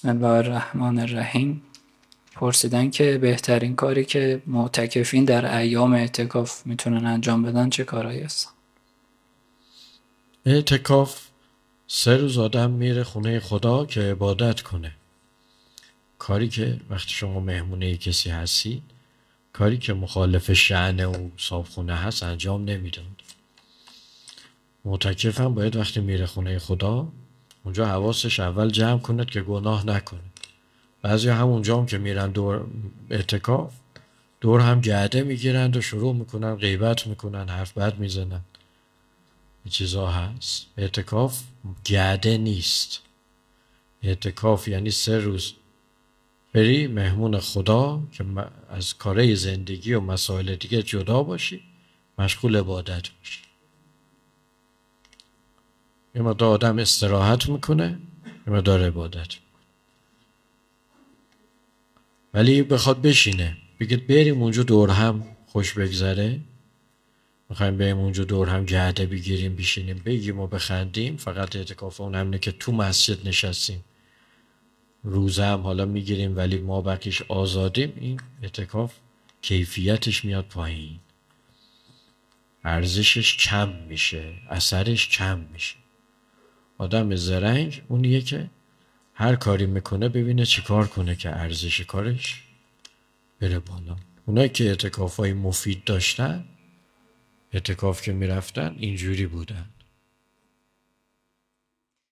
بسم الله الرحمن الرحیم. پرسیدن که بهترین کاری که معتکفین در ایام اعتکاف میتونن انجام بدن چه کارهایی هستن؟ اعتکاف 3 روز آدم میره خونه خدا که عبادت کنه. کاری که وقتی شما مهمونه کسی هستی، کاری که مخالف شأن و صاحبخونه هست انجام نمیدن. معتکف هم باید وقتی میره خونه خدا اونجا حواسش اول جمع کند که گناه نکنه. بعضی همونجا هم که میرن دور اعتکاف دور هم جعده میگیرند و شروع میکنن غیبت میکنن، حرف بد میزنن. این چیزا هست. اعتکاف جعده نیست. اعتکاف یعنی 3 روز بری مهمون خدا که از کاره زندگی و مسائل دیگه جدا باشی، مشغول عبادت باشی. یه مقدار آدم استراحت میکنه، یه مقدار عبادت میکنه. ولی بخواد بشینه بگید بریم اونجا دور هم خوش بگذره، میخوایم بریم اونجا دور هم جعده بگیریم بشینیم بگیم و بخندیم، فقط اعتکاف اون همینه که تو مسجد نشستیم روزه هم حالا میگیریم ولی ما بقیش آزادیم، این اعتکاف کیفیتش میاد پایین، ارزشش کم میشه، اثرش کم میشه. آدم زرنگ اونیه که هر کاری میکنه ببینه چی کار کنه که ارزش کارش بره بالا. اونایی که اعتکافای مفید داشتن، اعتکاف که میرفتن اینجوری بودن.